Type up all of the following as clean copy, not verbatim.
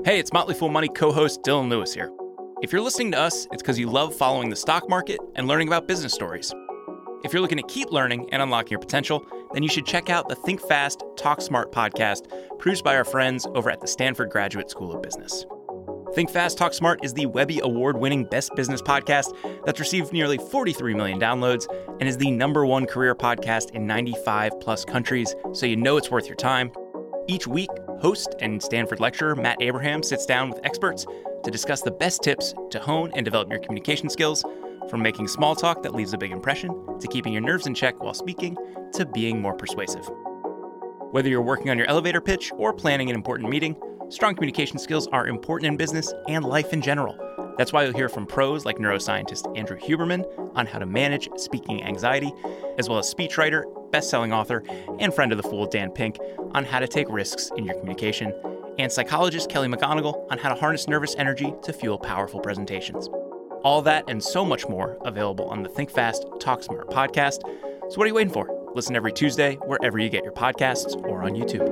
Hey, it's Motley Fool Money co-host Dylan Lewis here. If you're listening to us, it's because you love following the stock market and learning about business stories. If you're looking to keep learning and unlocking your potential, then you should check out the Think Fast, Talk Smart podcast produced by our friends over at the Stanford Graduate School of Business. Think Fast, Talk Smart is the Webby Award-winning best business podcast that's received nearly 43 million downloads and is the #1 career podcast in 95-plus countries, so you know it's worth your time. Each week, host and Stanford lecturer Matt Abraham sits down with experts to discuss the best tips to hone and develop your communication skills, from making small talk that leaves a big impression, to keeping your nerves in check while speaking, to being more persuasive. Whether you're working on your elevator pitch or planning an important meeting, strong communication skills are important in business and life in general. That's why you'll hear from pros like neuroscientist Andrew Huberman on how to manage speaking anxiety, as well as speechwriter, best-selling author, and friend of the Fool Dan Pink on how to take risks in your communication, and psychologist Kelly McGonigal on how to harness nervous energy to fuel powerful presentations. All that and so much more available on the Think Fast, Talk Smart podcast. So what are you waiting for? Listen every Tuesday wherever you get your podcasts or on YouTube.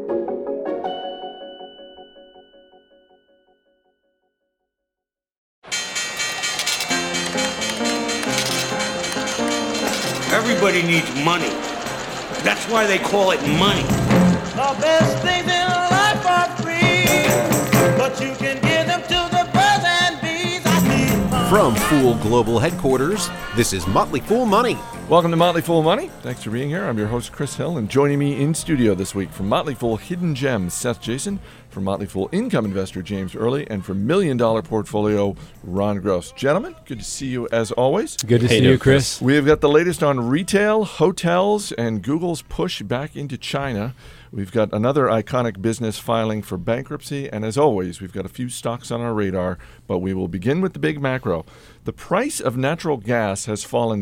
Everybody needs money. That's why they call it money. The best things in life are free, but you can give them to the birds and bees. From Fool Global Headquarters, this is Motley Fool Money. Welcome to Motley Fool Money. Thanks for being here. I'm your host, Chris Hill, and joining me in studio this week from Motley Fool Hidden Gems, Seth Jason, from Motley Fool Income Investor, James Early, and from Million Dollar Portfolio, Ron Gross. Gentlemen, good to see you as always. Good to see you, Chris. We have got the latest on retail, hotels, and Google's push back into China. We've got another iconic business filing for bankruptcy, and as always, we've got a few stocks on our radar, but we will begin with the big macro. The price of natural gas has fallen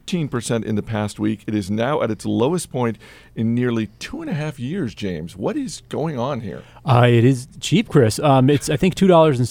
13% in the past week. It is now at its lowest point in nearly 2.5 years, James. What is going on here? It is cheap, Chris. It's, I think,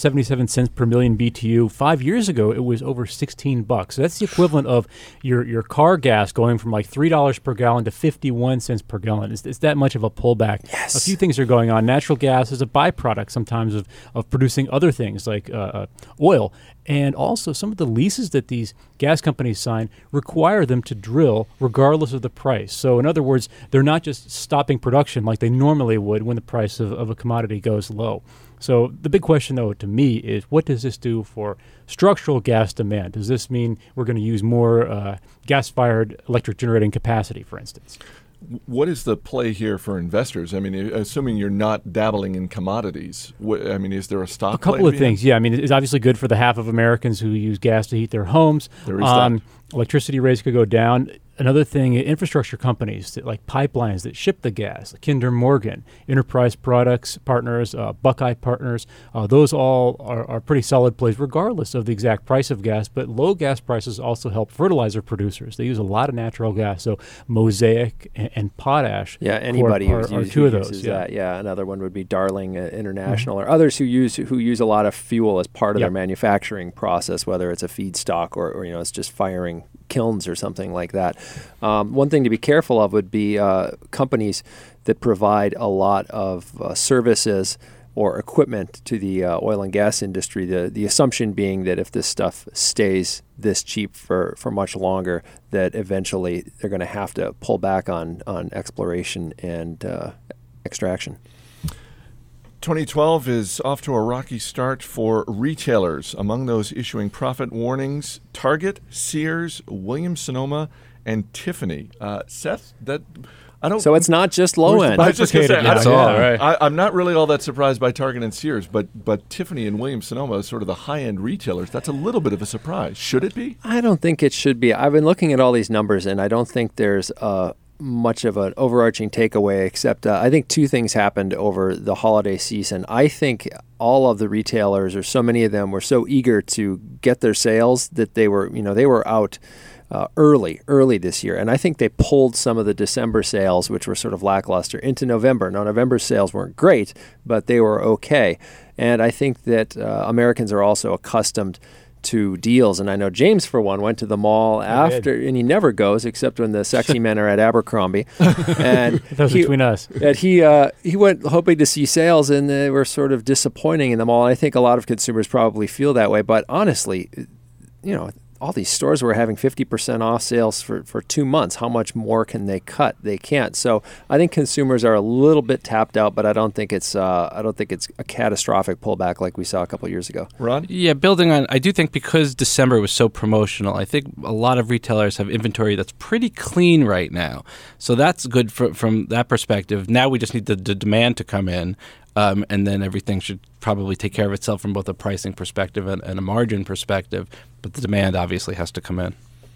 $2.77 per million BTU. 5 years ago, it was over $16. So that's the equivalent of your car gas going from like $3 per gallon to 51 cents per gallon. It's that much of a pullback. Yes. A few things are going on. Natural gas is a byproduct sometimes of producing other things like oil. And also, some of the leases that these gas companies sign require them to drill regardless of the price. So, in other words, they're not just stopping production like they normally would when the price of a commodity goes low. So, the big question, though, to me is, what does this do for structural gas demand? Does this mean we're going to use more gas-fired electric generating capacity, for instance? What is the play here for investors? I mean, assuming you're not dabbling in commodities, is there a stock? A couple of things, yeah. I mean, it's obviously good for the half of Americans who use gas to heat their homes. There is that. Electricity rates could go down. Another thing, infrastructure companies like pipelines that ship the gas, Kinder Morgan, Enterprise Products Partners, Buckeye Partners, those all are pretty solid plays regardless of the exact price of gas. But low gas prices also help fertilizer producers. They use a lot of natural gas. So Mosaic and Potash. Yeah, anybody are two of those. Uses that. Yeah, another one would be Darling International, or others who use a lot of fuel as part of their manufacturing process, whether it's a feedstock or it's just firing kilns or something like that. One thing to be careful of would be companies that provide a lot of services or equipment to the oil and gas industry, the assumption being that if this stuff stays this cheap for much longer, that eventually they're going to have to pull back on exploration and extraction. 2012 is off to a rocky start for retailers. Among those issuing profit warnings, Target, Sears, Williams-Sonoma, and Tiffany. Seth, So it's not just low end. I was just going to say, That's all right. I'm not really all that surprised by Target and Sears, but Tiffany and Williams-Sonoma is sort of the high-end retailers. That's a little bit of a surprise. Should it be? I don't think it should be. I've been looking at all these numbers, and I don't think there's much of an overarching takeaway, except I think two things happened over the holiday season. I think all of the retailers, or so many of them, were so eager to get their sales that they were out early this year. And I think they pulled some of the December sales, which were sort of lackluster, into November. Now, November's sales weren't great, but they were okay. And I think that Americans are also accustomed to deals. And I know James, for one, went to the mall after, and he never goes except when the sexy men are at Abercrombie. And Those between us. And he went hoping to see sales, and they were sort of disappointing in the mall. And I think a lot of consumers probably feel that way. But honestly, all these stores were having 50% off sales for 2 months. How much more can they cut? They can't. So I think consumers are a little bit tapped out, but I don't think it's a catastrophic pullback like we saw a couple of years ago. Ron? Yeah, building on, I do think because December was so promotional, I think a lot of retailers have inventory that's pretty clean right now. So that's good from that perspective. Now we just need the demand to come in. And then everything should probably take care of itself from both a pricing perspective and a margin perspective. But the demand obviously has to come in.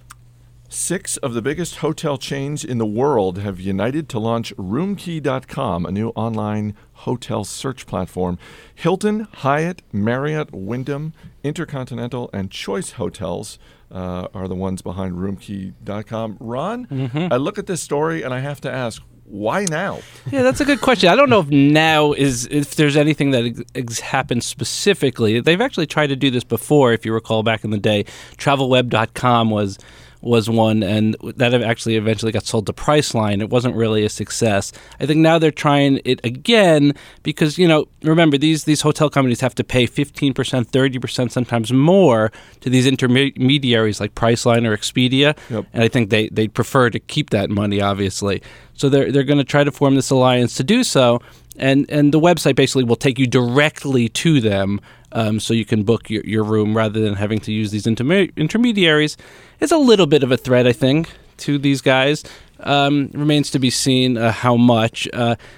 6 of the biggest hotel chains in the world have united to launch RoomKey.com, a new online hotel search platform. Hilton, Hyatt, Marriott, Wyndham, Intercontinental, and Choice Hotels are the ones behind RoomKey.com. Ron, I look at this story and I have to ask, why now? Yeah, that's a good question. I don't know if now if there's anything that happened specifically. They've actually tried to do this before, if you recall back in the day. TravelWeb.com was one, and that actually eventually got sold to Priceline. It wasn't really a success. I think now they're trying it again because, remember, these hotel companies have to pay 15%, 30%, sometimes more to these intermediaries like Priceline or Expedia. Yep. And I think they'd prefer to keep that money, obviously. So they're going to try to form this alliance to do so. And the website basically will take you directly to them so you can book your room rather than having to use these intermediaries. It's a little bit of a threat, I think, to these guys. Remains to be seen how much.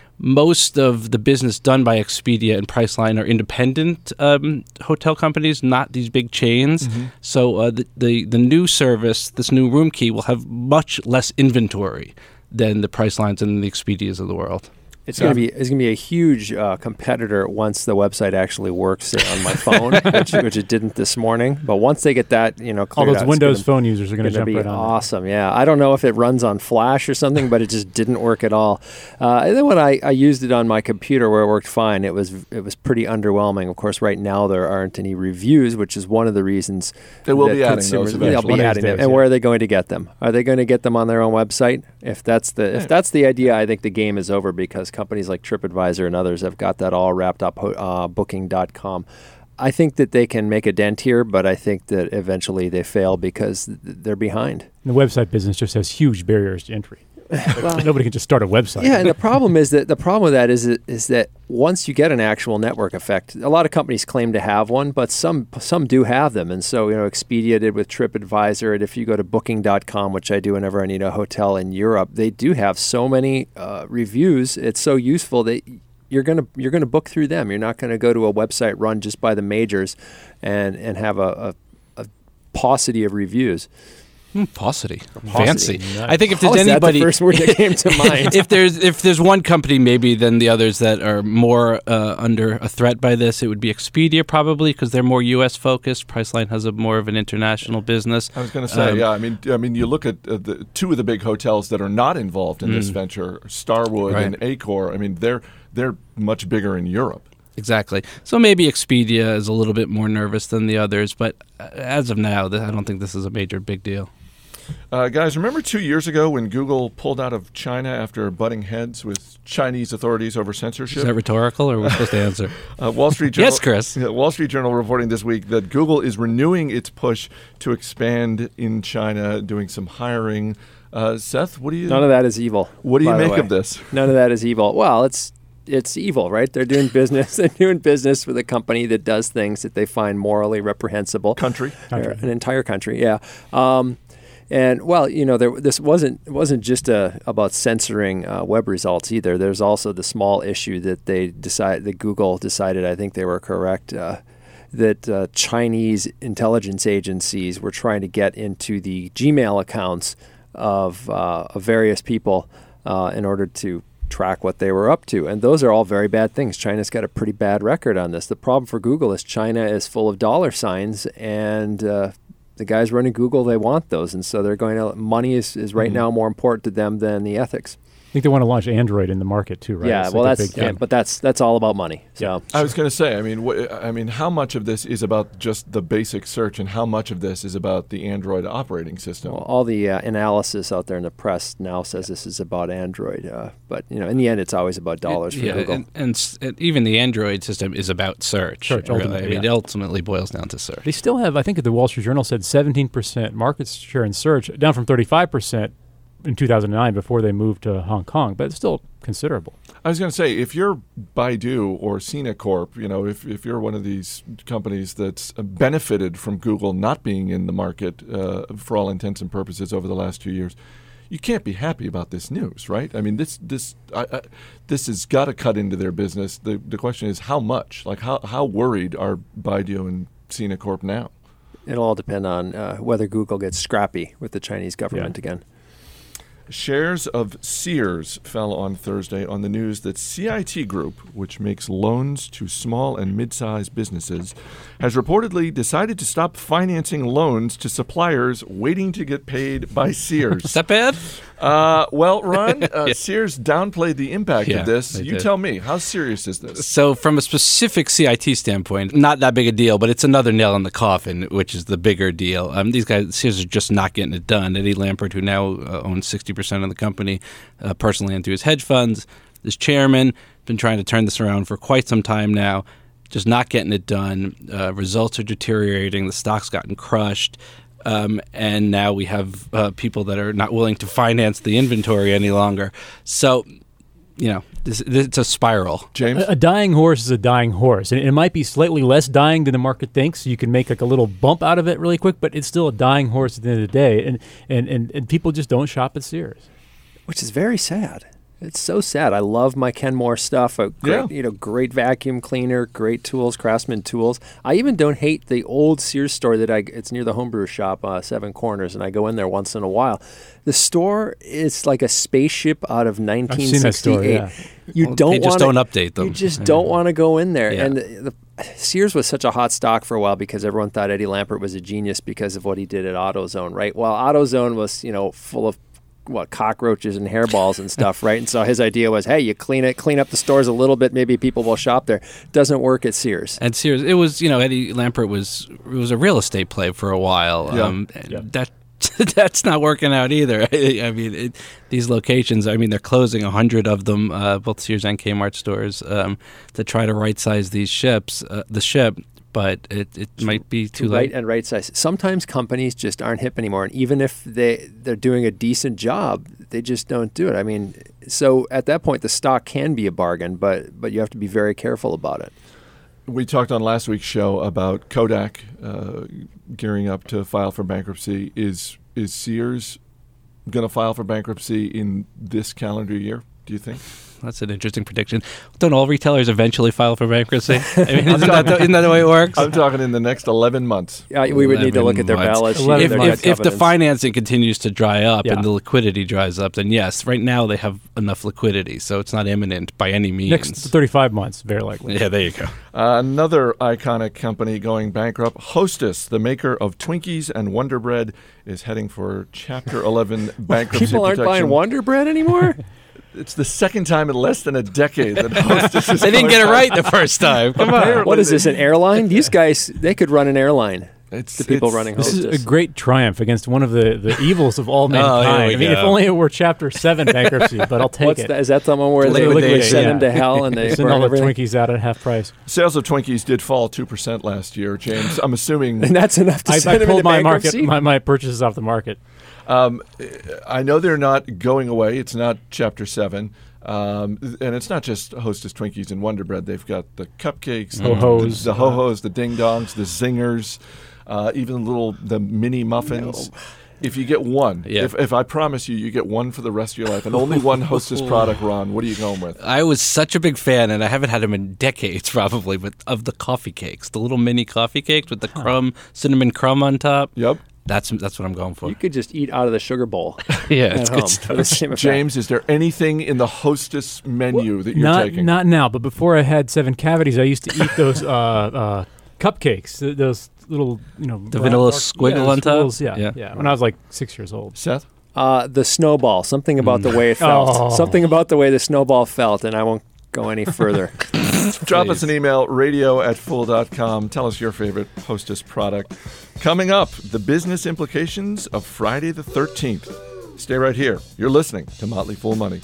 Most of the business done by Expedia and Priceline are independent hotel companies, not these big chains. Mm-hmm. So the new service, this new RoomKey, will have much less inventory than the Pricelines and the Expedias of the world. It's going to be a huge competitor once the website actually works on my phone, which it didn't this morning. But once they get that, cleared all those out, Windows phone users are going to jump right on. Awesome, yeah. I don't know if it runs on Flash or something, but it just didn't work at all. And then when I used it on my computer, where it worked fine, it was pretty underwhelming. Of course, right now there aren't any reviews, which is one of the reasons they will be adding those eventually. They'll be adding them. And where are they going to get them? Are they going to get them on their own website? If that's the idea, I think the game is over because companies like TripAdvisor and others have got that all wrapped up. Booking.com. I think that they can make a dent here, but I think that eventually they fail because they're behind. The website business just has huge barriers to entry. Nobody can just start a website. Yeah, and the problem with that is that once you get an actual network effect, a lot of companies claim to have one, but some do have them. And so, Expedia did with TripAdvisor, and if you go to Booking.com, which I do whenever I need a hotel in Europe, they do have so many reviews. It's so useful that you're gonna book through them. You're not going to go to a website run just by the majors and have a paucity of reviews. Paucity. Fancy. Nice. I think if there's anybody, anybody, the first word that came to mind. if there's one company maybe than the others that are more under a threat by this, it would be Expedia probably because they're more U.S. focused. Priceline has more of an international business. I was going to say, I mean, you look at the two of the big hotels that are not involved in this venture, Starwood and Accor. I mean, they're much bigger in Europe. Exactly. So maybe Expedia is a little bit more nervous than the others, but as of now, I don't think this is a big deal. Guys, remember 2 years ago when Google pulled out of China after butting heads with Chinese authorities over censorship? Is that rhetorical, or are we supposed to answer? Wall Street Journal, yes, Chris. Wall Street Journal reporting this week that Google is renewing its push to expand in China, doing some hiring. Seth, what do you... None of that is evil. What do you make of this? None of that is evil. Well, it's evil, right? They're doing business. They're doing business with a company that does things that they find morally reprehensible. Country. An entire country, yeah. And well, this wasn't just about censoring web results either. There's also the small issue that Google decided, I think they were correct, that Chinese intelligence agencies were trying to get into the Gmail accounts of various people in order to track what they were up to. And those are all very bad things. China's got a pretty bad record on this. The problem for Google is China is full of dollar signs, and the guys running Google, they want those. And so they're money is right now more important to them than the ethics. I think they want to launch Android in the market too, right? Yeah, It's well, like a that's big thing. but that's all about money. So I was going to say, I mean, how much of this is about just the basic search, and how much of this is about the Android operating system? well, all the analysis out there in the press now says this is about Android, but in the end, it's always about dollars for Google. And even the Android system is about search. Search, really. ultimately, I mean, yeah. it ultimately boils down to search. They still have, I think, the Wall Street Journal said 17% market share in search, down from 35% in 2009 before they moved to Hong Kong, but it's still considerable. I was going to say, if you're Baidu or Sina Corp, if you're one of these companies that's benefited from Google not being in the market for all intents and purposes over the last 2 years, you can't be happy about this news, right? I mean, this has got to cut into their business. The question is how much? Like, how worried are Baidu and Sina Corp now? It'll all depend on whether Google gets scrappy with the Chinese government again. Shares of Sears fell on Thursday on the news that CIT Group, which makes loans to small and mid-sized businesses, has reportedly decided to stop financing loans to suppliers waiting to get paid by Sears. Is that bad? Well, Ron, Sears downplayed the impact Yeah, of this. they You did. tell me, how serious is this? So from a specific CIT standpoint, not that big a deal, but it's another nail in the coffin, which is the bigger deal. These guys, Sears, are just not getting it done. Eddie Lampert, who now owns 60% of the company, personally and through his hedge funds, is chairman, been trying to turn this around for quite some time now, just not getting it done. Results are deteriorating. The stock's gotten crushed. And now we have people that are not willing to finance the inventory any longer. So, it's a spiral. James? A dying horse is a dying horse, and it might be slightly less dying than the market thinks. You can make like a little bump out of it really quick, but it's still a dying horse at the end of the day, and people just don't shop at Sears. Which is very sad. It's so sad. I love my Kenmore stuff. Great vacuum cleaner, great tools, Craftsman tools. I even don't hate the old Sears store it's near the homebrew shop, Seven Corners, and I go in there once in a while. The store is like a spaceship out of 1968. I've seen that store, yeah. They just don't update them. You just don't want to go in there. Yeah. And Sears was such a hot stock for a while because everyone thought Eddie Lampert was a genius because of what he did at AutoZone, right? Well, AutoZone was, full of cockroaches and hairballs and stuff, right? And so his idea was, hey, you clean up the stores a little bit, maybe people will shop there. Doesn't work at Sears. And Sears, it was, Eddie Lampert was a real estate play for a while. That's not working out either. I mean, these locations, they're closing 100 of them, both Sears and Kmart stores, to try to right-size the ship. But it might be too late. And right size. Sometimes companies just aren't hip anymore, and even if they're doing a decent job, they just don't do it. I mean, so at that point, the stock can be a bargain, but you have to be very careful about it. We talked on last week's show about Kodak gearing up to file for bankruptcy. Is Sears going to file for bankruptcy in this calendar year, do you think? That's an interesting prediction. Don't all retailers eventually file for bankruptcy? Isn't that the way it works? I'm talking in the next 11 months. We would need to look at their balance sheet. If the financing continues to dry up and the liquidity dries up, then yes. Right now they have enough liquidity, so it's not imminent by any means. Next 35 months, very likely. Yeah, there you go. Another iconic company going bankrupt, Hostess, the maker of Twinkies and Wonder Bread, is heading for Chapter 11 bankruptcy People aren't protection. buying Wonder Bread anymore? It's the second time in less than a decade that Hostess is They didn't going get it back. right the first time. Come on. What is this, an airline? These guys, they could run an airline. It's the people running This Hostess. is a great triumph against one of the evils of all mankind. here we if go. only it were Chapter 7 bankruptcy, but I'll take it. Is that the one where they Liquidation. send them to hell and they Send burn all the everything? Twinkies out at half price. Sales of Twinkies did fall 2% last year, James. I'm assuming. And that's enough to I send them pulled into my bankruptcy? my purchases off the market. I know they're not going away. It's not Chapter 7. And it's not just Hostess Twinkies and Wonder Bread. They've got the cupcakes, Ho-Hos. the Ho-Hos, the Ding Dongs, the Zingers, even the mini muffins. If you get one, if I promise you get one for the rest of your life, and only one Hostess product, Ron, what are you going with? I was such a big fan, and I haven't had them in decades probably, but of the coffee cakes, the little mini coffee cakes with the cinnamon crumb on top. Yep. That's what I'm going for. You could just eat out of the sugar bowl Yeah, at it's home. good for the same effect. James, is there anything in the Hostess menu that you're taking? Not now, but before I had 7 cavities, I used to eat those cupcakes, those little, The vanilla squiggle on top? Yeah. When I was like 6 years old. Seth? The snowball. Something about the way it felt. Oh. Something about the way the snowball felt, and I won't go any further. Drop us an email, radio@fool.com. Tell us your favorite Hostess product. Coming up, the business implications of Friday the 13th. Stay right here. You're listening to Motley Fool Money.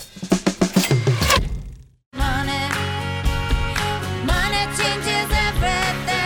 Money changes everything.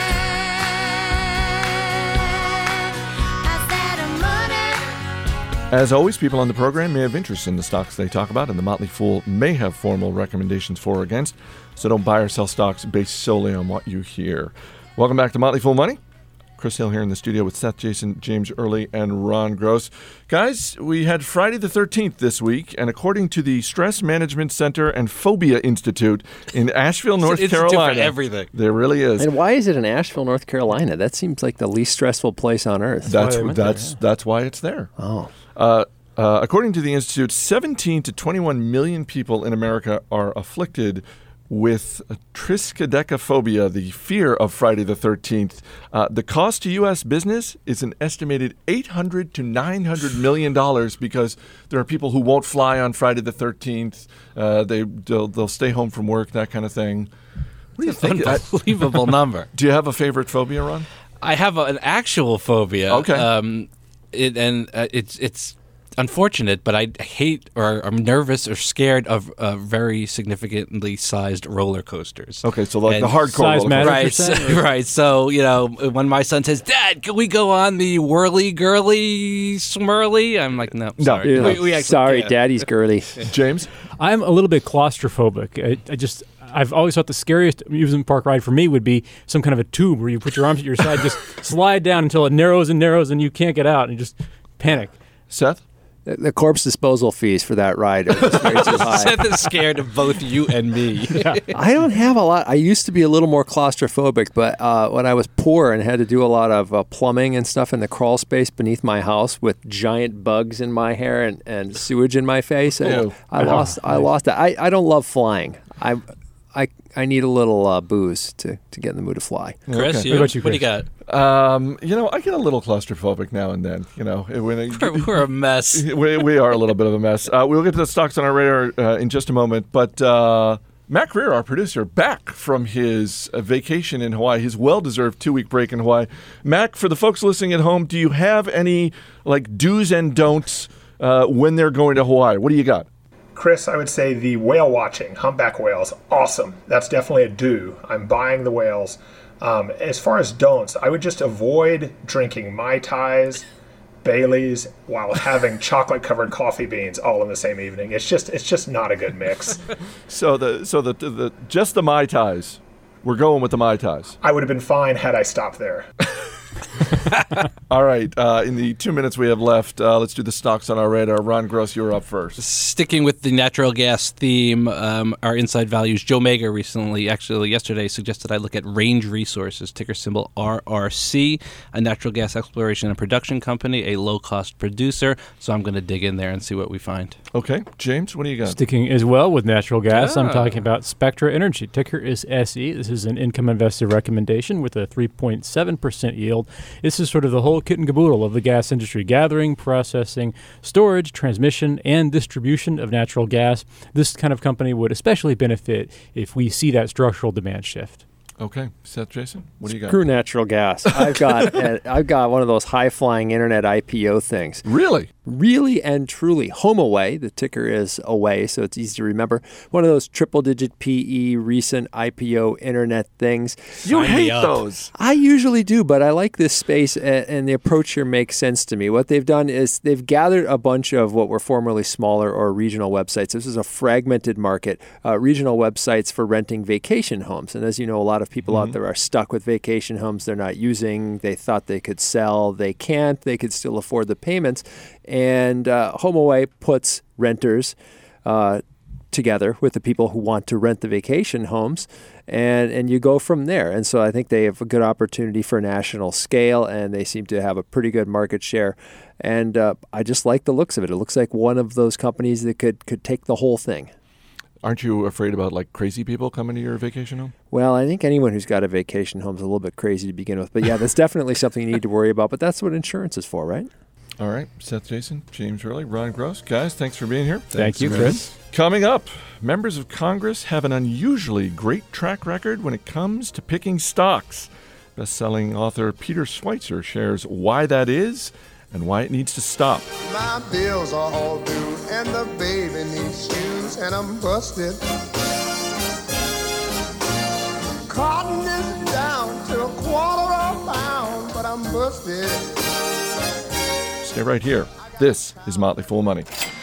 I said money. As always, people on the program may have interest in the stocks they talk about, and the Motley Fool may have formal recommendations for or against, so don't buy or sell stocks based solely on what you hear. Welcome back to Motley Fool Money. Chris Hill here in the studio with Seth Jason, James Early, and Ron Gross. Guys, we had Friday the 13th this week, and according to the Stress Management Center and Phobia Institute in Asheville, North Carolina, for everything. there really is. And why is it in Asheville, North Carolina? That seems like the least stressful place on earth. That's why it's there. Oh. According to the Institute, 17 to 21 million people in America are afflicted with triskaidekaphobia, the fear of Friday the 13th. The cost to U.S. business is an estimated $800 to $900 million because there are people who won't fly on Friday the 13th. They'll stay home from work, that kind of thing. What do you think? Unbelievable number. Do you have a favorite phobia, Ron? I have an actual phobia. Okay. It's unfortunate, but I hate or I'm nervous or scared of very significantly sized roller coasters. Okay, so like And the hardcore size roller matters. coaster. Right, right. So, when my son says, "Dad, can we go on the whirly girly smurly?" I'm like, no, sorry. You're like, We actually sorry, can't. Daddy's girly. James? I'm a little bit claustrophobic. I've always thought the scariest amusement park ride for me would be some kind of a tube where you put your arms at your side, just slide down until it narrows and narrows and you can't get out and you just panic. Seth? The corpse disposal fees for that ride are just way too high. Seth is scared of both you and me. I don't have a lot. I used to be a little more claustrophobic, but when I was poor and had to do a lot of plumbing and stuff in the crawl space beneath my house with giant bugs in my hair and sewage in my face, Ew. I lost that. I don't love flying. I need a little booze to get in the mood to fly. Chris, Okay. you, What about you, what do you Chris? got? I get a little claustrophobic now and then. We're a mess. We are a little bit of a mess. We'll get to the stocks on our radar in just a moment. But Matt Greer, our producer, back from his vacation in Hawaii, his well-deserved 2-week break in Hawaii. Mac, for the folks listening at home, do you have any do's and don'ts when they're going to Hawaii? What do you got? Chris, I would say the whale watching, humpback whales, awesome. That's definitely a do. I'm buying the whales. As far as don'ts, I would just avoid drinking Mai Tais, Baileys, while having chocolate-covered coffee beans all in the same evening. It's just not a good mix. So the just the Mai Tais. We're going with the Mai Tais. I would have been fine had I stopped there. All right. In the 2 minutes we have left, let's do the stocks on our radar. Ron Gross, you're up first. Sticking with the natural gas theme, our inside values, Joe Mega yesterday suggested I look at Range Resources, ticker symbol RRC, a natural gas exploration and production company, a low-cost producer. So I'm going to dig in there and see what we find. Okay. James, what do you got? Sticking as well with natural gas, I'm Ah. talking about Spectra Energy. Ticker is SE. This is an income investor recommendation with a 3.7% yield. This is sort of the whole kit and caboodle of the gas industry: gathering, processing, storage, transmission, and distribution of natural gas. This kind of company would especially benefit if we see that structural demand shift. Okay. Seth Jason, what do you got? Screw natural gas. I've got one of those high-flying internet IPO things. Really? Really and truly. HomeAway, the ticker is away, so it's easy to remember. One of those triple-digit PE recent IPO internet things. You Sign me hate up. those. I usually do, but I like this space, and the approach here makes sense to me. What they've done is they've gathered a bunch of what were formerly smaller or regional websites. This is a fragmented market, regional websites for renting vacation homes. And as you know, a lot of people out there are stuck with vacation homes they're not using. They thought they could sell. They can't. They could still afford the payments. And HomeAway puts renters together with the people who want to rent the vacation homes, and you go from there. And so I think they have a good opportunity for national scale, and they seem to have a pretty good market share. And I just like the looks of it. It looks like one of those companies that could take the whole thing. Aren't you afraid about crazy people coming to your vacation home? Well, I think anyone who's got a vacation home is a little bit crazy to begin with. But yeah, that's definitely something you need to worry about. But that's what insurance is for, right? All right, Seth Jason, James Hurley, Ron Gross. Guys, thanks for being here. Thank you, Chris. Coming up, members of Congress have an unusually great track record when it comes to picking stocks. Best-selling author Peter Schweitzer shares why that is and why it needs to stop. My bills are all due, and the baby needs shoes, and I'm busted. Cotton is down to a quarter of a pound, but I'm busted. Stay right here. This is Motley Fool Money.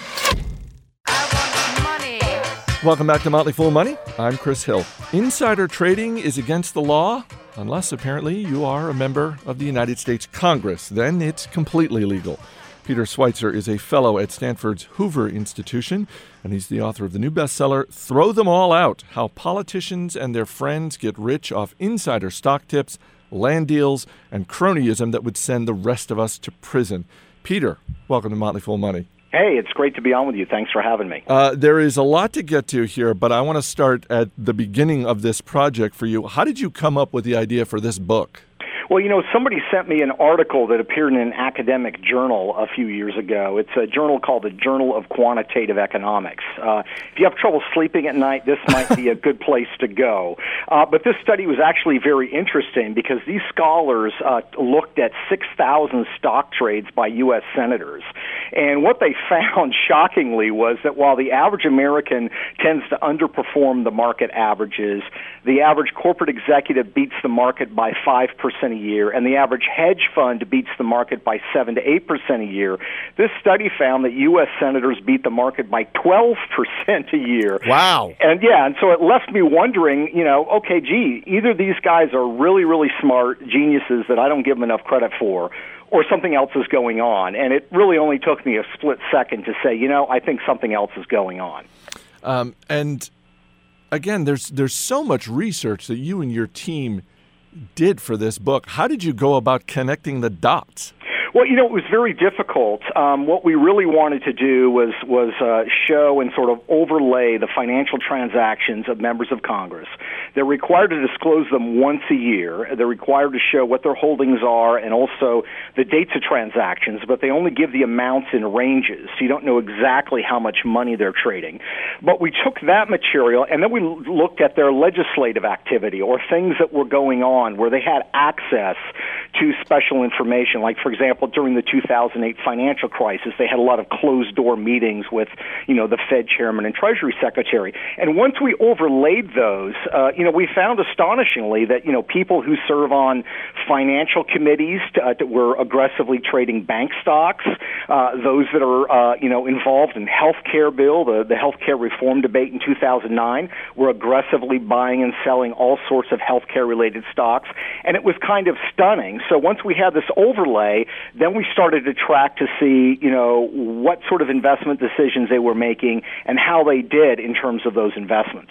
Welcome back to Motley Fool Money. I'm Chris Hill. Insider trading is against the law, unless apparently you are a member of the United States Congress. Then it's completely legal. Peter Schweitzer is a fellow at Stanford's Hoover Institution, and he's the author of the new bestseller, Throw Them All Out: How Politicians and Their Friends Get Rich Off Insider Stock Tips, Land Deals, and Cronyism That Would Send the Rest of Us to Prison. Peter, welcome to Motley Fool Money. Hey, it's great to be on with you. Thanks for having me. There is a lot to get to here, but I want to start at the beginning of this project for you. How did you come up with the idea for this book? Well, somebody sent me an article that appeared in an academic journal a few years ago. It's a journal called the Journal of Quantitative Economics. If you have trouble sleeping at night, this might be a good place to go. But this study was actually very interesting because these scholars looked at 6,000 stock trades by U.S. senators. And what they found, shockingly, was that while the average American tends to underperform the market averages, the average corporate executive beats the market by 5% a year, and the average hedge fund beats the market by 7 to 8% a year. This study found that U.S. senators beat the market by 12% a year. Wow. And so it left me wondering, okay, gee, either these guys are really, really smart geniuses that I don't give them enough credit for, or something else is going on. And it really only took me a split second to say, I think something else is going on. And again, there's so much research that you and your team did for this book. How did you go about connecting the dots? Well, it was very difficult. What we really wanted to do was show and sort of overlay the financial transactions of members of Congress. They're required to disclose them once a year. They're required to show what their holdings are and also the dates of transactions, but they only give the amounts in ranges, so you don't know exactly how much money they're trading. But we took that material, and then we looked at their legislative activity or things that were going on where they had access to special information. Like, for example, during the 2008 financial crisis, they had a lot of closed-door meetings with, the Fed chairman and Treasury secretary. And once we overlaid those, we found astonishingly that, people who serve on financial committees were aggressively trading bank stocks, those that are, involved in healthcare bill, the healthcare reform debate in 2009, were aggressively buying and selling all sorts of healthcare-related stocks. And it was kind of stunning. So once we had this overlay, then we started to track to see, what sort of investment decisions they were making and how they did in terms of those investments.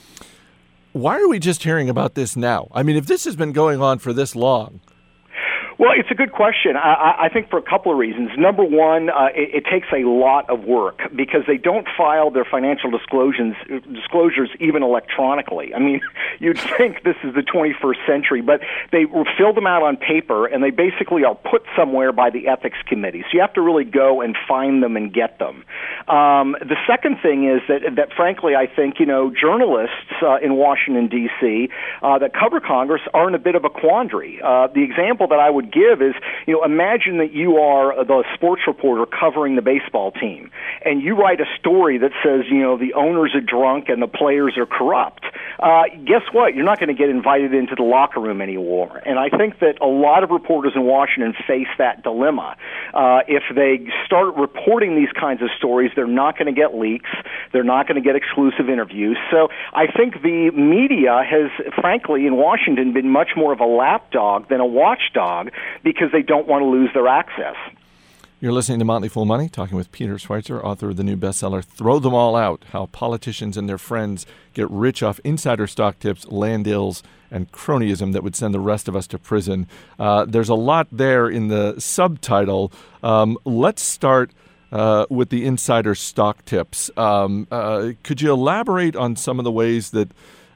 Why are we just hearing about this now? I mean, if this has been going on for this long. Well, it's a good question. I think for a couple of reasons. Number one, it takes a lot of work because they don't file their financial disclosures even electronically. I mean, you'd think this is the 21st century, but they fill them out on paper, and they basically are put somewhere by the ethics committee. So you have to really go and find them and get them. The second thing is that frankly, I think, journalists in Washington, D.C. That cover Congress are in a bit of a quandary. The example that I would give is, imagine that you are the sports reporter covering the baseball team, and you write a story that says, the owners are drunk and the players are corrupt. Guess what? You're not going to get invited into the locker room anymore. And I think that a lot of reporters in Washington face that dilemma. If they start reporting these kinds of stories, they're not going to get leaks. They're not going to get exclusive interviews. So I think the media has, frankly, in Washington, been much more of a lapdog than a watchdog because they don't want to lose their access. You're listening to Motley Fool Money, talking with Peter Schweitzer, author of the new bestseller, Throw Them All Out: How Politicians and Their Friends Get Rich Off Insider Stock Tips, Land Deals, and Cronyism That Would Send the Rest of Us to Prison. There's a lot there in the subtitle. Let's start with the insider stock tips. Could you elaborate on some of the ways that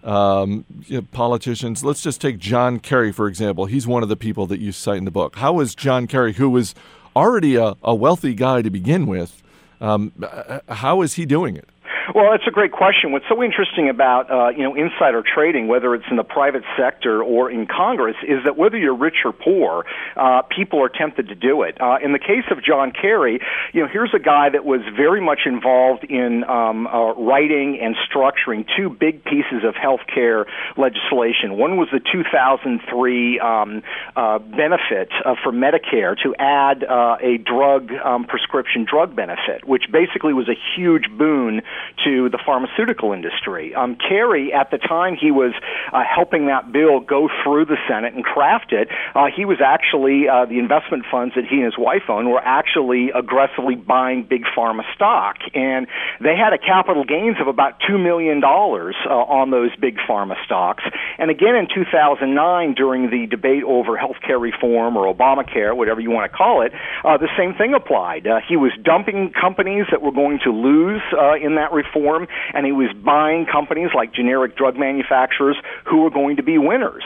politicians, let's just take John Kerry, for example. He's one of the people that you cite in the book. How is John Kerry, who was already a wealthy guy to begin with. How is he doing it? Well, that's a great question. What's so interesting about insider trading, whether it's in the private sector or in Congress, is that whether you're rich or poor, people are tempted to do it. In the case of John Kerry, here's a guy that was very much involved in writing and structuring two big pieces of health care legislation. One was the 2003 benefit for Medicare to add a prescription drug benefit, which basically was a huge boon to the pharmaceutical industry. Kerry, at the time he was helping that bill go through the Senate and craft it, he was actually, the investment funds that he and his wife owned were actually aggressively buying big pharma stock. And they had a capital gains of about $2 million on those big pharma stocks. And again in 2009, during the debate over health care reform or Obamacare, whatever you want to call it, the same thing applied. He was dumping companies that were going to lose in that reform, and he was buying companies like generic drug manufacturers who were going to be winners.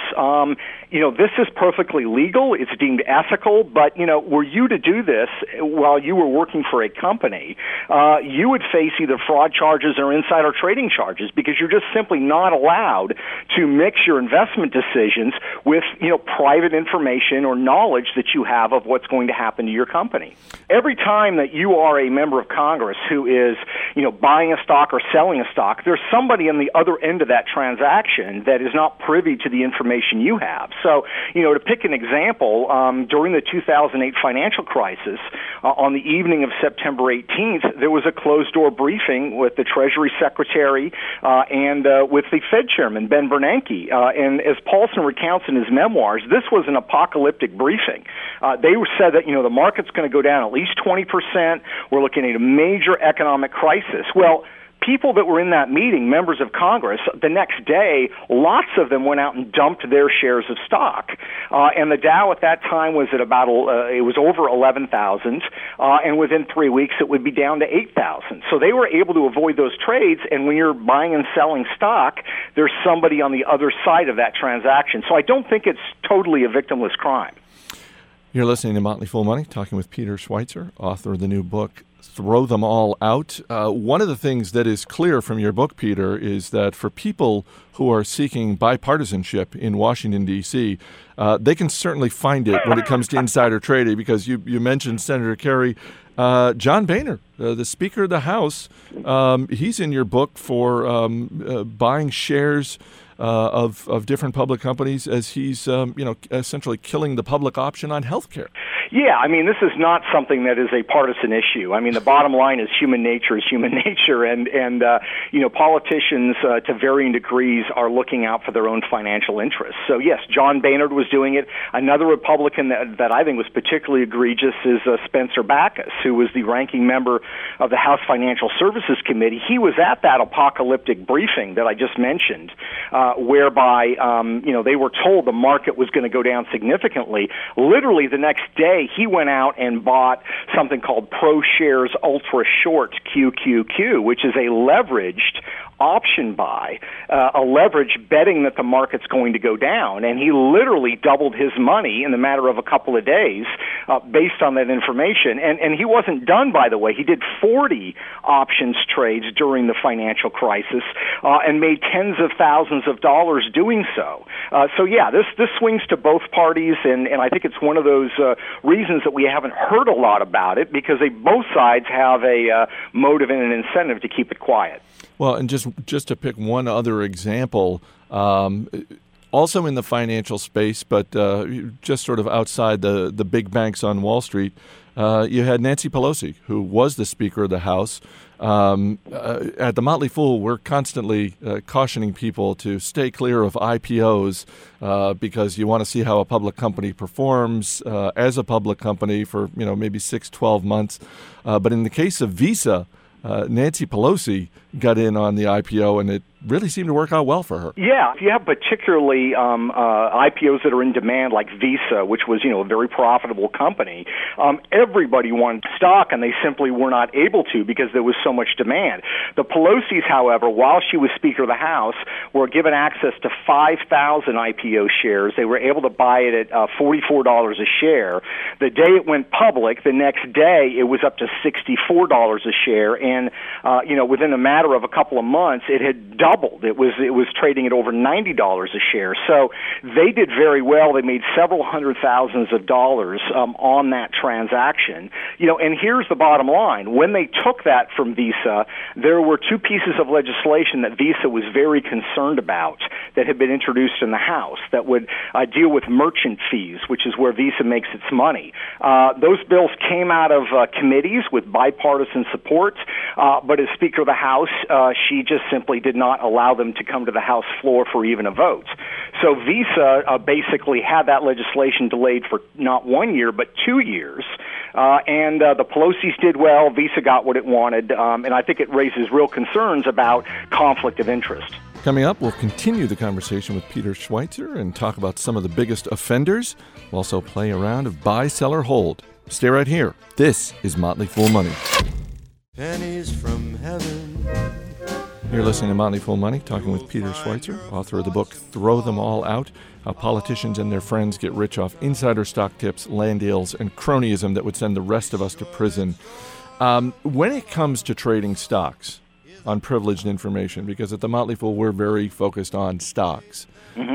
This is perfectly legal. It's deemed ethical, but, were you to do this while you were working for a company, you would face either fraud charges or insider trading charges because you're just simply not allowed to mix your investment decisions with, private information or knowledge that you have of what's going to happen to your company. Every time that you are a member of Congress who is, buying a stock or selling a stock, there's somebody on the other end of that transaction that is not privy to the information you have. So, to pick an example, during the 2008 financial crisis, on the evening of September 18th, there was a closed-door briefing with the Treasury Secretary and with the Fed Chairman, Ben Bernanke. And as Paulson recounts in his memoirs, this was an apocalyptic briefing. They said that, the market's going to go down at least 20%. We're looking at a major economic crisis. Well, people that were in that meeting, members of Congress, the next day, lots of them went out and dumped their shares of stock. And the Dow at that time was at about, it was over 11,000, and within 3 weeks it would be down to 8,000. So they were able to avoid those trades, and when you're buying and selling stock, there's somebody on the other side of that transaction. So I don't think it's totally a victimless crime. You're listening to Motley Fool Money, talking with Peter Schweitzer, author of the new book, Throw Them All Out. One of the things that is clear from your book, Peter, is that for people who are seeking bipartisanship in Washington, D.C., they can certainly find it when it comes to insider trading, because you mentioned Senator Kerry. John Boehner, the Speaker of the House, he's in your book for buying shares of different public companies as he's essentially killing the public option on health care. Yeah, I mean, this is not something that is a partisan issue. I mean, the bottom line is human nature is human nature, and politicians to varying degrees are looking out for their own financial interests. So yes, John Boehner was doing it. Another Republican that I think was particularly egregious is Spencer Backus, who was the ranking member of the House Financial Services Committee. He was at that apocalyptic briefing that I just mentioned, whereby they were told the market was going to go down significantly. Literally the next day, he went out and bought something called ProShares Ultra Short QQQ, which is a leveraged option buy, a leverage betting that the market's going to go down. And he literally doubled his money in the matter of a couple of days based on that information. And he wasn't done, by the way. He did 40 options trades during the financial crisis and made tens of thousands of dollars doing so. So, yeah, this swings to both parties, and I think it's one of those reasons that we haven't heard a lot about it, because both sides have a motive and an incentive to keep it quiet. Well, and just to pick one other example, also in the financial space, but just sort of outside the big banks on Wall Street, you had Nancy Pelosi, who was the Speaker of the House. At the Motley Fool, we're constantly cautioning people to stay clear of IPOs because you want to see how a public company performs as a public company for maybe 6-12 months. But in the case of Visa, Nancy Pelosi got in on the IPO, and it really seemed to work out well for her. Yeah, if you have particularly IPOs that are in demand, like Visa, which was a very profitable company, everybody wanted stock, and they simply were not able to because there was so much demand. The Pelosi's, however, while she was Speaker of the House, were given access to 5,000 IPO shares. They were able to buy it at $44 a share. The day it went public, the next day it was up to $64 a share, and within a matter of a couple of months, it had doubled. It was trading at over $90 a share. So they did very well. They made several hundred thousands of dollars on that transaction. And here's the bottom line: when they took that from Visa, there were two pieces of legislation that Visa was very concerned about that had been introduced in the House that would deal with merchant fees, which is where Visa makes its money. Those bills came out of committees with bipartisan support, but as Speaker of the House, she just simply did not allow them to come to the House floor for even a vote. So Visa basically had that legislation delayed for not 1 year, but 2 years. And the Pelosi's did well. Visa got what it wanted, and I think it raises real concerns about conflict of interest. Coming up, we'll continue the conversation with Peter Schweizer and talk about some of the biggest offenders. We'll also play a round of buy, sell, or hold. Stay right here. This is Motley Fool Money. Pennies from heaven. You're listening to Motley Fool Money, talking with Peter Schweizer, author of the book Throw Them All Out, How Politicians and Their Friends Get Rich Off Insider Stock Tips, Land Deals, and Cronyism that would send the rest of us to prison. When it comes to trading stocks on privileged information, because at the Motley Fool we're very focused on stocks,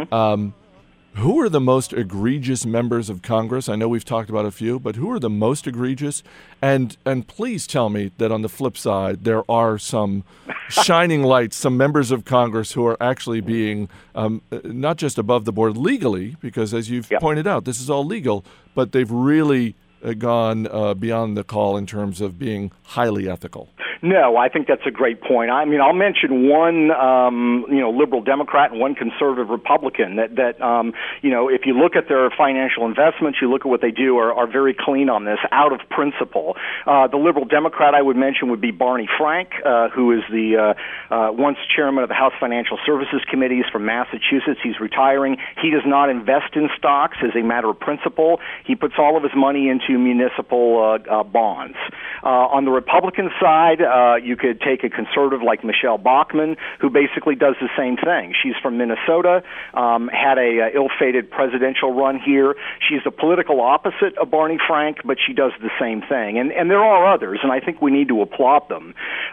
who are the most egregious members of Congress? I know we've talked about a few, but who are the most egregious? And please tell me that on the flip side, there are some shining lights, some members of Congress who are actually being not just above the board legally, because as you've pointed out, this is all legal, but they've really gone beyond the call in terms of being highly ethical. No, I think that's a great point. I mean, I'll mention one, liberal Democrat and one conservative Republican that if you look at their financial investments, you look at what they do, are very clean on this, out of principle. The liberal Democrat I would mention would be Barney Frank, who is the once chairman of the House Financial Services Committees from Massachusetts. He's retiring. He does not invest in stocks as a matter of principle. He puts all of his money into municipal bonds. On the Republican side, you could take a conservative like Michelle Bachmann, who basically does the same thing. She's from Minnesota, had a ill-fated presidential run here. She's the political opposite of Barney Frank, but she does the same thing. And there are others, and I think we need to applaud them.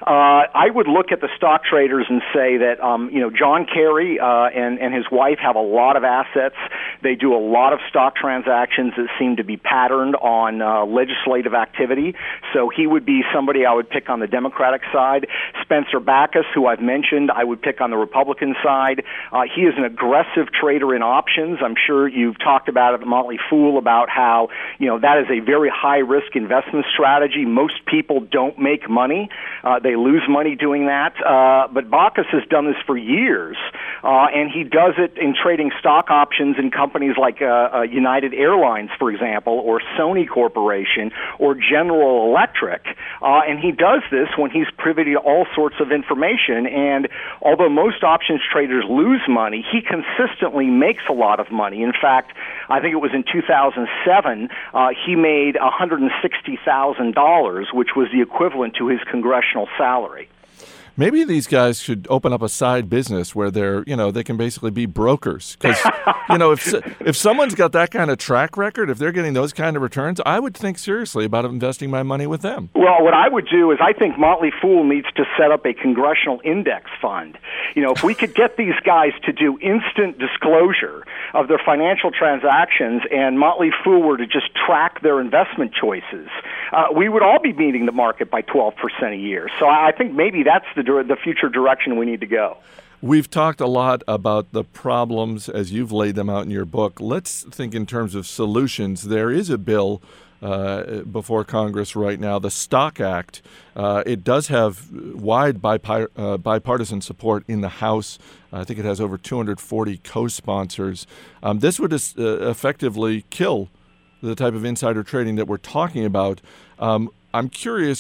I would look at the stock traders and say that, John Kerry and his wife have a lot of assets. They do a lot of stock transactions that seem to be patterned on legislative activity. So he would be somebody I would pick on the Democratic side. Spencer Backus, who I've mentioned, I would pick on the Republican side. He is an aggressive trader in options. I'm sure you've talked about it at Motley Fool about how, that is a very high-risk investment strategy. Most people don't make money. They lose money doing that. But Backus has done this for years, and he does it in trading stock options in companies like United Airlines, for example, or Sony Corporation, or General Electric. And he does this when he's privy to all sorts of information. And although most options traders lose money, he consistently makes a lot of money. In fact, I think it was in 2007, he made $160,000, which was the equivalent to his congressional salary. Maybe these guys should open up a side business where they can basically be brokers. Because, if someone's got that kind of track record, if they're getting those kind of returns, I would think seriously about investing my money with them. Well, what I would do is I think Motley Fool needs to set up a congressional index fund. If we could get these guys to do instant disclosure of their financial transactions and Motley Fool were to just track their investment choices, we would all be beating the market by 12% a year. So I think maybe that's the future direction we need to go. We've talked a lot about the problems as you've laid them out in your book. Let's think in terms of solutions. There is a bill before Congress right now, the Stock Act. It does have wide bipartisan support in the House. I think it has over 240 co-sponsors. This would effectively kill the type of insider trading that we're talking about. I'm curious,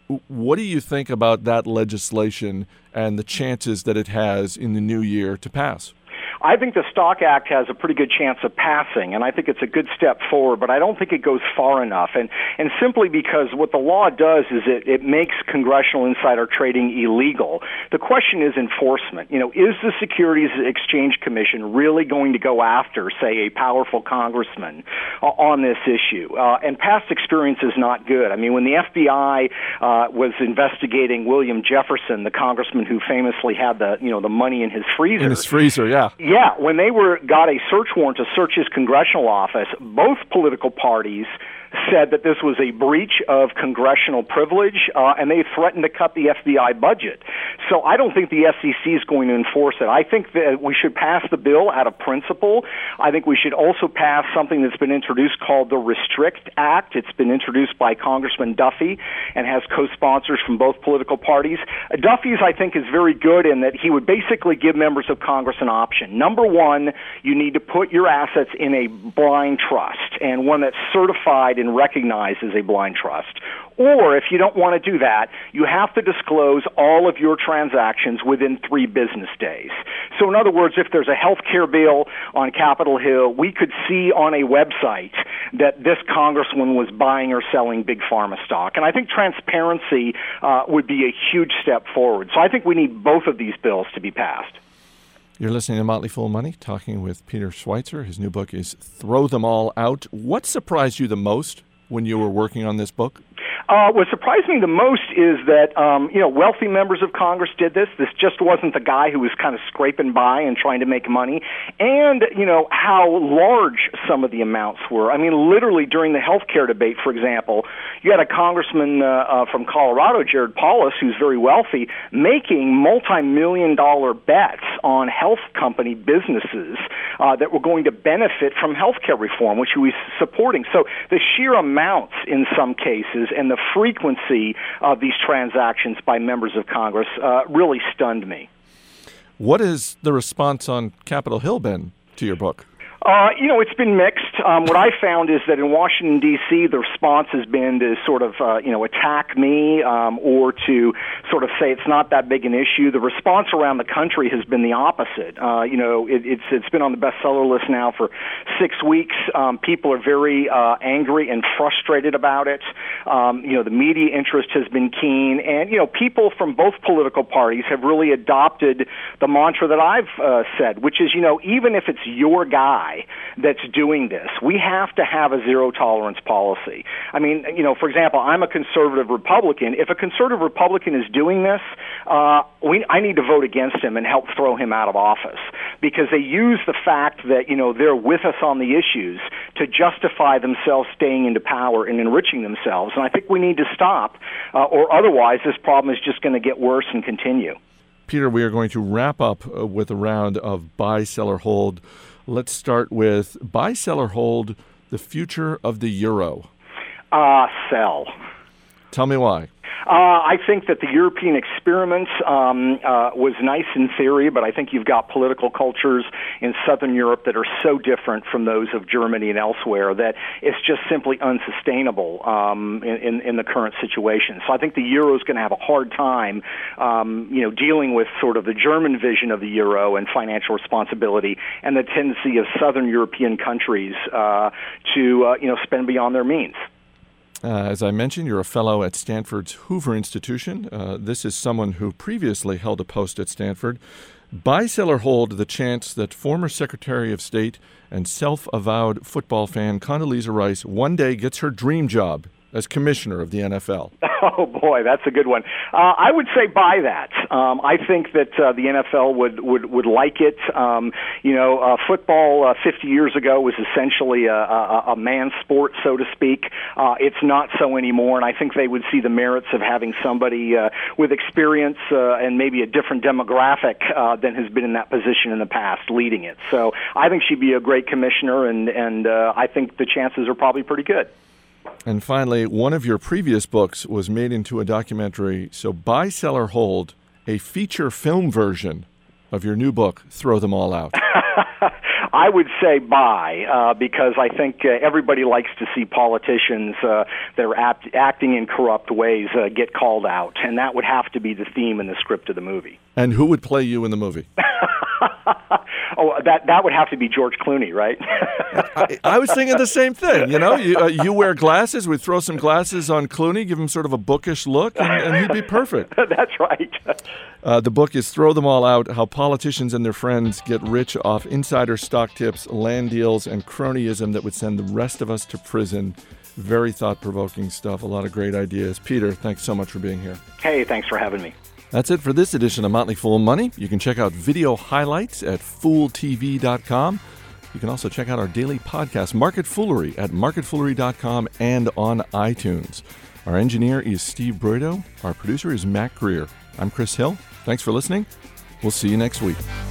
What do you think about that legislation and the chances that it has in the new year to pass? I think the Stock Act has a pretty good chance of passing, and I think it's a good step forward, but I don't think it goes far enough. And simply because what the law does is it makes congressional insider trading illegal. The question is enforcement. Is the Securities Exchange Commission really going to go after, say, a powerful congressman on this issue? And past experience is not good. I mean, when the FBI was investigating William Jefferson, the congressman who famously had the money in his freezer. In his freezer, yeah. Yeah, when they got a search warrant to search his congressional office, both political parties said that this was a breach of congressional privilege, and they threatened to cut the FBI budget. So I don't think the SEC is going to enforce it. I think that we should pass the bill out of principle. I think we should also pass something that's been introduced called the Restrict Act. It's been introduced by Congressman Duffy and has co-sponsors from both political parties. Duffy's, I think, is very good in that he would basically give members of Congress an option. Number one, you need to put your assets in a blind trust, and one that's certified and recognized as a blind trust. Or if you don't want to do that, you have to disclose all of your transactions within 3 business days. So in other words, if there's a health care bill on Capitol Hill, we could see on a website that this congressman was buying or selling big pharma stock. And I think transparency would be a huge step forward. So I think we need both of these bills to be passed. You're listening to Motley Fool Money, talking with Peter Schweitzer. His new book is Throw Them All Out. What surprised you the most when you were working on this book? What surprised me the most is that, wealthy members of Congress did this. This just wasn't the guy who was kind of scraping by and trying to make money. And, how large some of the amounts were. I mean, literally during the health care debate, for example, you had a congressman from Colorado, Jared Polis, who's very wealthy, making multi-million-dollar bets on health company businesses that were going to benefit from health care reform, which he was supporting. So the sheer amounts in some cases and the frequency of these transactions by members of Congress really stunned me. What has the response on Capitol Hill been to your book? It's been mixed. What I found is that in Washington, D.C., the response has been to sort of, attack me or to sort of say it's not that big an issue. The response around the country has been the opposite. It's been on the bestseller list now for 6 weeks. People are very angry and frustrated about it. The media interest has been keen. And, people from both political parties have really adopted the mantra that I've said, which is, even if it's your guy that's doing this, we have to have a zero-tolerance policy. I mean, for example, I'm a conservative Republican. If a conservative Republican is doing this, I need to vote against him and help throw him out of office because they use the fact that, they're with us on the issues to justify themselves staying into power and enriching themselves. And I think we need to stop, or otherwise this problem is just going to get worse and continue. Peter, we are going to wrap up with a round of buy, sell, or hold. Let's start with buy, sell, or hold the future of the euro. Sell. Tell me why. I think that the European experiment was nice in theory, but I think you've got political cultures in Southern Europe that are so different from those of Germany and elsewhere that it's just simply unsustainable in the current situation. So I think the euro is going to have a hard time, dealing with sort of the German vision of the euro and financial responsibility and the tendency of Southern European countries to spend beyond their means. As I mentioned, you're a fellow at Stanford's Hoover Institution. This is someone who previously held a post at Stanford. Buy, sell, or hold the chance that former Secretary of State and self-avowed football fan Condoleezza Rice one day gets her dream job as commissioner of the NFL? Oh, boy, that's a good one. I would say buy that. I think that the NFL would like it. Football 50 years ago was essentially a man's sport, so to speak. It's not so anymore, and I think they would see the merits of having somebody with experience and maybe a different demographic than has been in that position in the past leading it. So I think she'd be a great commissioner, and I think the chances are probably pretty good. And finally, one of your previous books was made into a documentary. So buy, sell, or hold a feature film version of your new book, Throw Them All Out. I would say buy, because I think everybody likes to see politicians that are acting in corrupt ways get called out, and that would have to be the theme in the script of the movie. And who would play you in the movie? That would have to be George Clooney, right? I was thinking the same thing. You wear glasses. We'd throw some glasses on Clooney, give him sort of a bookish look, and he'd be perfect. That's right. The book is Throw Them All Out, How Politicians and Their Friends Get Rich Off Insider Stock Tips, Land Deals, and Cronyism That Would Send the Rest of Us to Prison. Very thought-provoking stuff, a lot of great ideas. Peter, thanks so much for being here. Hey, thanks for having me. That's it for this edition of Motley Fool Money. You can check out video highlights at fooltv.com. You can also check out our daily podcast, Market Foolery, at marketfoolery.com and on iTunes. Our engineer is Steve Broido. Our producer is Matt Greer. I'm Chris Hill. Thanks for listening. We'll see you next week.